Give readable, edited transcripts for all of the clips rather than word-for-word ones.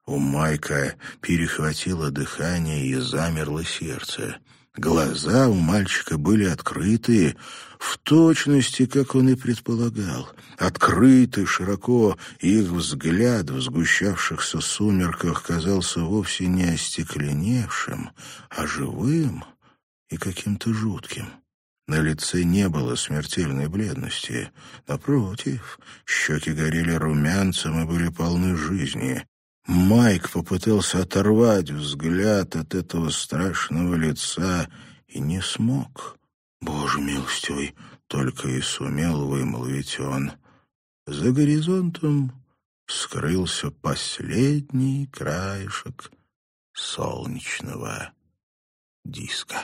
У Майка перехватило дыхание и замерло сердце. Глаза у мальчика были открыты, в точности, как он и предполагал. Открыты широко, и их взгляд в сгущавшихся сумерках казался вовсе не остекленевшим, а живым и каким-то жутким. На лице не было смертельной бледности. Напротив, щеки горели румянцем и были полны жизни. Майк попытался оторвать взгляд от этого страшного лица и не смог. «Боже милостивый!» — только и сумел вымолвить он. За горизонтом скрылся последний краешек солнечного диска.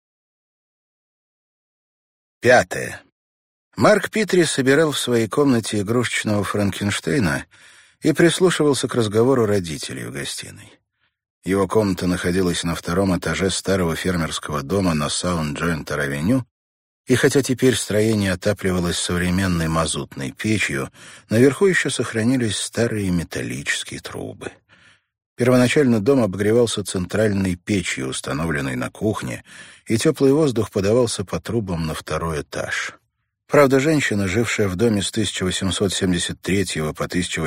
5. Марк Питри собирал в своей комнате игрушечного Франкенштейна и прислушивался к разговору родителей в гостиной. Его комната находилась на 2-м этаже старого фермерского дома на Саунд-Джойнтер-авеню, и хотя теперь строение отапливалось современной мазутной печью, наверху еще сохранились старые металлические трубы. Первоначально дом обогревался центральной печью, установленной на кухне, и теплый воздух подавался по трубам на 2-й этаж. Правда, женщина, жившая в доме с 1873 по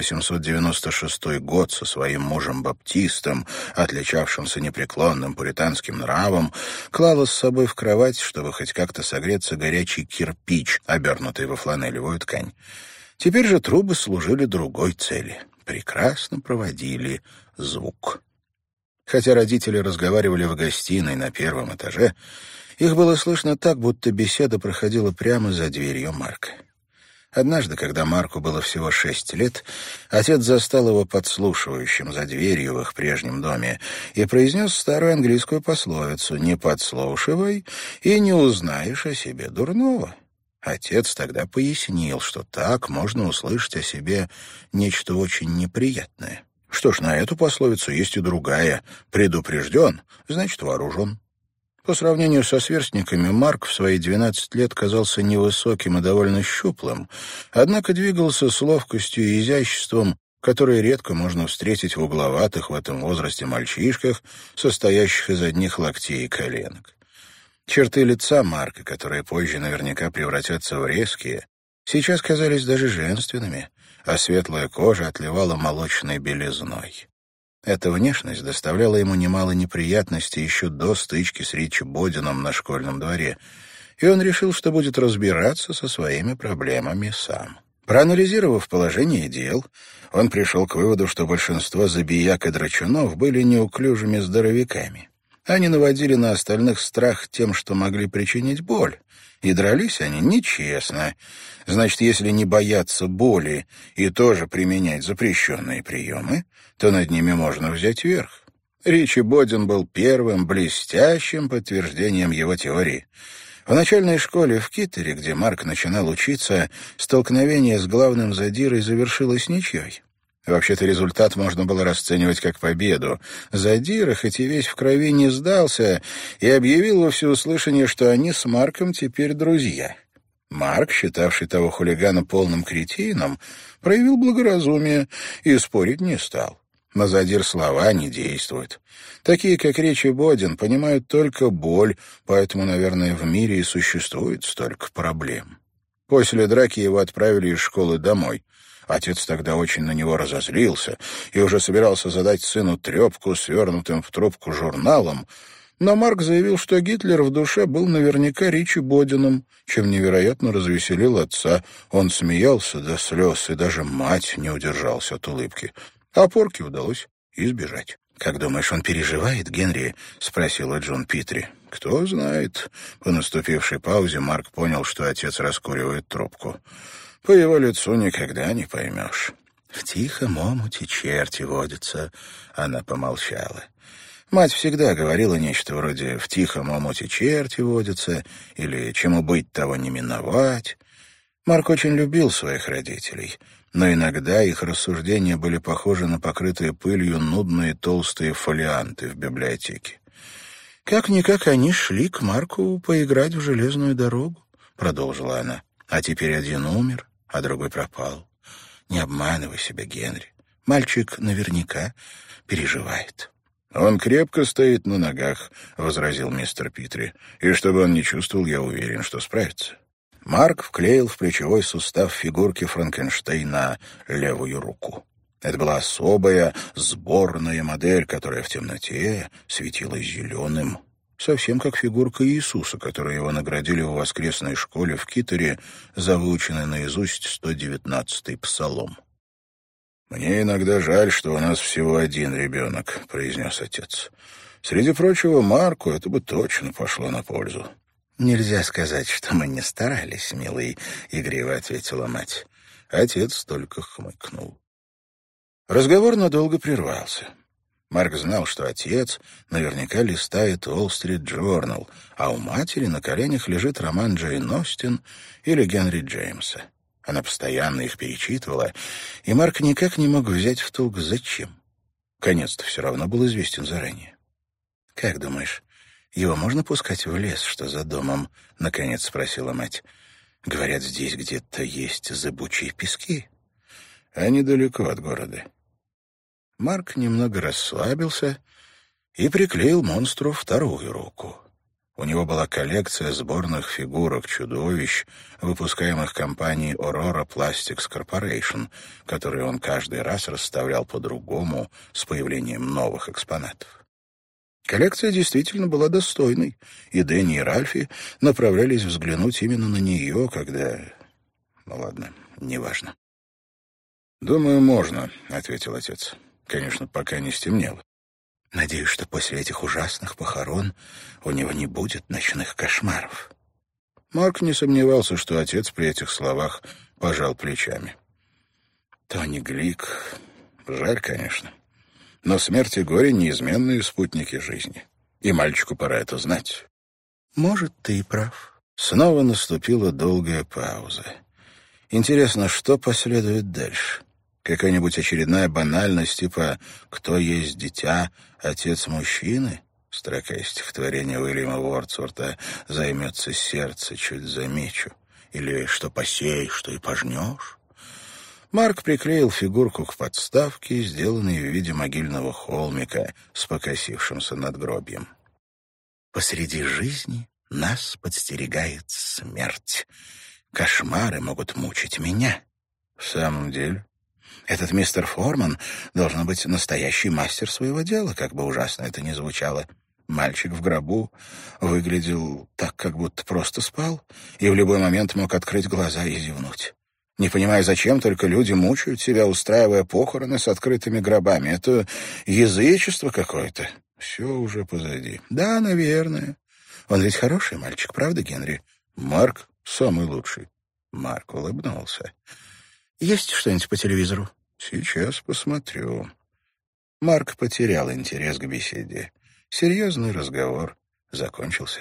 1896 год со своим мужем-баптистом, отличавшимся непреклонным пуританским нравом, клала с собой в кровать, чтобы хоть как-то согреться, горячий кирпич, обернутый во фланелевую ткань. Теперь же трубы служили другой цели. Прекрасно проводили звук. Хотя родители разговаривали в гостиной на 1-м этаже, их было слышно так, будто беседа проходила прямо за дверью Марка. Однажды, когда Марку было всего 6 лет, отец застал его подслушивающим за дверью в их прежнем доме и произнес старую английскую пословицу «Не подслушивай и не узнаешь о себе дурного». Отец тогда пояснил, что так можно услышать о себе нечто очень неприятное. Что ж, на эту пословицу есть и другая: «Предупрежден, значит вооружен». По сравнению со сверстниками, Марк в свои 12 лет казался невысоким и довольно щуплым, однако двигался с ловкостью и изяществом, которые редко можно встретить в угловатых в этом возрасте мальчишках, состоящих из одних локтей и коленок. Черты лица Марка, которые позже наверняка превратятся в резкие, сейчас казались даже женственными, а светлая кожа отливала молочной белизной. Эта внешность доставляла ему немало неприятностей еще до стычки с Ричи Бодином на школьном дворе, и он решил, что будет разбираться со своими проблемами сам. Проанализировав положение дел, он пришел к выводу, что большинство забияк и драчунов были неуклюжими здоровяками. Они наводили на остальных страх тем, что могли причинить боль, и дрались они нечестно. Значит, если не бояться боли и тоже применять запрещенные приемы, то над ними можно взять верх. Ричи Бодин был первым блестящим подтверждением его теории. В начальной школе в Киттере, где Марк начинал учиться, столкновение с главным задирой завершилось ничьей. Вообще-то результат можно было расценивать как победу. Задира, хоть и весь в крови, не сдался и объявил во всеуслышание, что они с Марком теперь друзья. Марк, считавший того хулигана полным кретином, проявил благоразумие и спорить не стал. На Задир слова не действуют. Такие, как Ричи Бодин, понимают только боль, поэтому, наверное, в мире и существует столько проблем. После драки его отправили из школы домой. Отец тогда очень на него разозлился и уже собирался задать сыну трепку, свернутым в трубку журналом, но Марк заявил, что Гитлер в душе был наверняка Ричи Бодином, чем невероятно развеселил отца. Он смеялся до слез, и даже мать не удержался от улыбки. А порки удалось избежать. «Как думаешь, он переживает, Генри?» — спросила Джон Питри. «Кто знает». По наступившей паузе Марк понял, что отец раскуривает трубку. «По его лицу никогда не поймешь». «В тихом омуте черти водятся», — она помолчала. Мать всегда говорила нечто вроде «в тихом омуте черти водятся» или «чему быть, того не миновать». Марк очень любил своих родителей, но иногда их рассуждения были похожи на покрытые пылью нудные толстые фолианты в библиотеке. «Как-никак они шли к Марку поиграть в железную дорогу», — продолжила она. «А теперь один умер, а другой пропал. Не обманывай себя, Генри. Мальчик наверняка переживает. «Он крепко стоит на ногах», — возразил мистер Питри. «И чтобы он не чувствовал, я уверен, что справится». Марк вклеил в плечевой сустав фигурки Франкенштейна левую руку. Это была особая сборная модель, которая в темноте светилась зеленым. Совсем как фигурка Иисуса, которую его наградили в воскресной школе в Китере за выученный наизусть 119-й псалом. «Мне иногда жаль, что у нас всего один ребенок», — произнес отец. «Среди прочего, Марку это бы точно пошло на пользу». «Нельзя сказать, что мы не старались, милый», — игриво ответила мать. Отец только хмыкнул. Разговор надолго прервался. Марк знал, что отец наверняка листает Wall Street Journal, а у матери на коленях лежит роман Джейн Остин или Генри Джеймса. Она постоянно их перечитывала, и Марк никак не мог взять в толк, зачем. Конец-то все равно был известен заранее. «Как думаешь, его можно пускать в лес, что за домом?» — наконец спросила мать. «Говорят, здесь где-то есть зыбучие пески». «Они далеко от города». Марк немного расслабился и приклеил монстру вторую руку. У него была коллекция сборных фигурок чудовищ, выпускаемых компанией Aurora Plastics Corporation, которые он каждый раз расставлял по-другому с появлением новых экспонатов. Коллекция действительно была достойной, и Дэнни и Ральфи направлялись взглянуть именно на нее, когда... Ну ладно, неважно. «Думаю, можно», — ответил отец. «Конечно, пока не стемнело». «Надеюсь, что после этих ужасных похорон у него не будет ночных кошмаров». Марк не сомневался, что отец при этих словах пожал плечами. Тони Глик... Жаль, конечно. Но смерть и горе — неизменные спутники жизни. И мальчику пора это знать. «Может, ты и прав». Снова наступила долгая пауза. Интересно, что последует дальше? Какая-нибудь очередная банальность, типа «Кто есть дитя? Отец мужчины?» Строка из стихотворения Уильяма Уордсворта «Займется сердце, чуть замечу». Или «Что посеешь, что и пожнешь». Марк приклеил фигурку к подставке, сделанной в виде могильного холмика с покосившимся надгробьем. «Посреди жизни нас подстерегает смерть. Кошмары могут мучить меня». «В самом деле?» Этот мистер Форман должен быть настоящий мастер своего дела, как бы ужасно это ни звучало. Мальчик в гробу выглядел так, как будто просто спал, и в любой момент мог открыть глаза и зевнуть. Не понимая, зачем только люди мучают себя, устраивая похороны с открытыми гробами. Это язычество какое-то. Все уже позади. Да, наверное. Он ведь хороший мальчик, правда, Генри? Марк самый лучший. Марк улыбнулся. «Есть что-нибудь по телевизору?» «Сейчас посмотрю». Марк потерял интерес к беседе. Серьезный разговор закончился.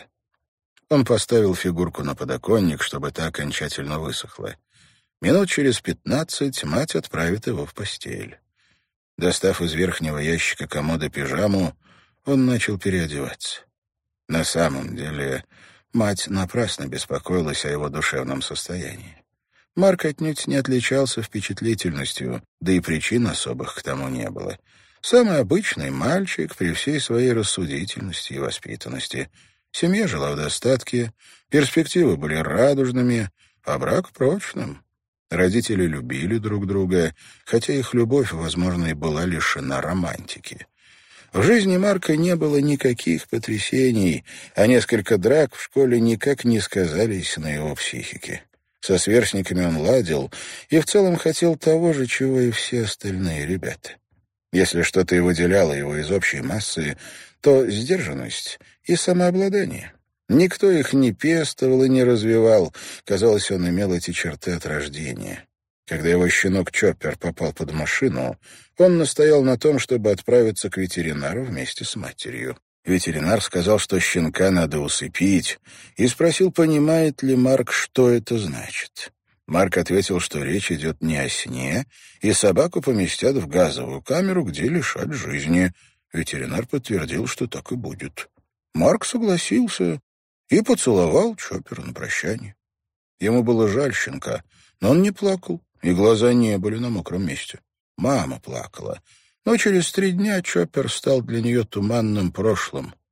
Он поставил фигурку на подоконник, чтобы та окончательно высохла. Минут через 15 мать отправит его в постель. Достав из верхнего ящика комода пижаму, он начал переодеваться. На самом деле, мать напрасно беспокоилась о его душевном состоянии. Марк отнюдь не отличался впечатлительностью, да и причин особых к тому не было. Самый обычный мальчик при всей своей рассудительности и воспитанности. Семья жила в достатке, перспективы были радужными, а брак прочным. Родители любили друг друга, хотя их любовь, возможно, и была лишена романтики. В жизни Марка не было никаких потрясений, а несколько драк в школе никак не сказались на его психике. Со сверстниками он ладил и в целом хотел того же, чего и все остальные ребята. Если что-то и выделяло его из общей массы, то сдержанность и самообладание. Никто их не пестовал и не развивал. Казалось, он имел эти черты от рождения. Когда его щенок Чоппер попал под машину, он настоял на том, чтобы отправиться к ветеринару вместе с матерью. Ветеринар сказал, что щенка надо усыпить, и спросил, понимает ли Марк, что это значит. Марк ответил, что речь идет не о сне, и собаку поместят в газовую камеру, где лишат жизни. Ветеринар подтвердил, что так и будет. Марк согласился и поцеловал Чоппера на прощание. Ему было жаль щенка, но он не плакал, и глаза не были на мокром месте. Мама плакала. Но через 3 дня Чоппер стал для нее туманным прошлым.